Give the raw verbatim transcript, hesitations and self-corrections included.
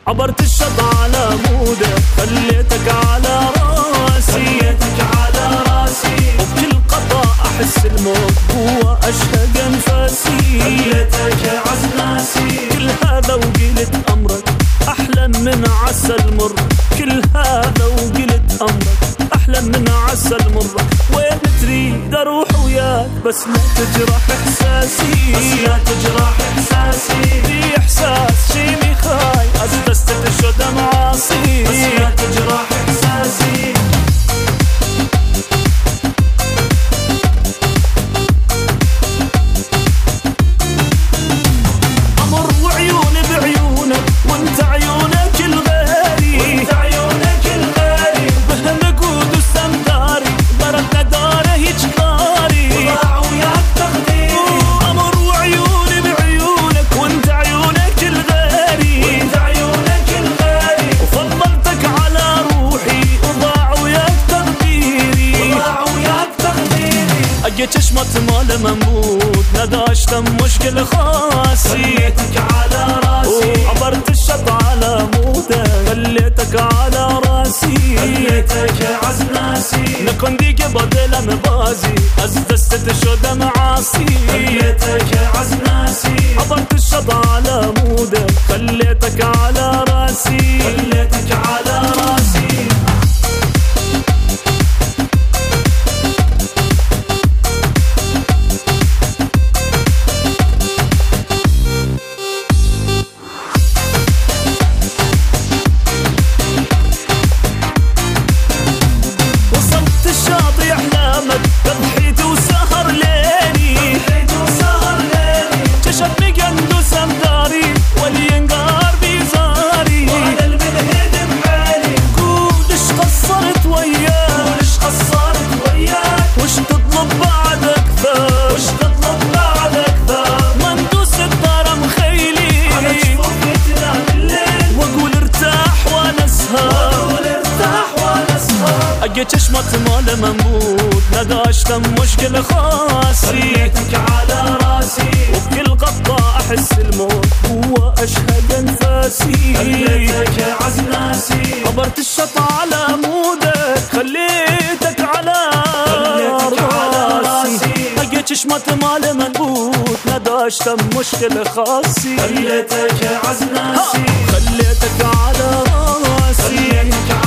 عبرت الشط على مودة خليتك على راسي خليتك على راسي وبكل قطع أحس الموت هو أشهق أنفاسي خليتك عزناسي كل هذا وقلت أمرك أحلى من عسل مر كل هذا وقلت أمرك أحلى من عسل مر وين تريد أروح وياك بس لا تجرح إحساسي بس لا تجرح إحساسي في إحساس شيني خاي أسدست تشد معاصي بس لا تجرح إحساسي أمر وعيوني بعيونك وانت عيونك الغالي وانت عيونك الغالي بهالنقود والسمداري ضربنا داره يجكاري وضاع وياك تقديري أمر وعيوني بعيونك وانت عيونك الغالي وانت عيونك الغالي وفضلتك على روحي وضاع وياك تقديري وضاع وياك تقديري أجيت شمت مال مموت نداشت مشكل خاصي خليتك على راسي وعبرت الشط على موده خليتك على راسي خليتك عزناسي نكون ديك بدل مبازي أزدست تشد معاصي خليتك عزناسي عبرت الشط على موده خليتك على راسي خليتك على راسي وصلت الشاطئ أحلامك تضحيت وسهر ليلي حيت وسهر ليلي كشفني قندوس أمداري والينقار بيزاري وعلى المنهد بحالي قول اش قصرت وياك وش قصرت وياك وش تطلب بعد أكثر وش تطلب بعد أكثر مندوس الدار مخيلي على جفوفي تنام الليل واقول ارتاح وانا اسهر وأقول ارتاح وأنا أسهر اجيت شمت مال منبوت نداشت مشكل خاصي خليتك على راسي وبكل قطة احس الموت هو اشهق انفاسي خليتك عزناسي عبرت الشط على مودك خليتك على خليتك على راسي راسي اجيت شمت مال منبوت نداشت مشكل خاصي خليتك عزناسي خليتك على راسي خليتك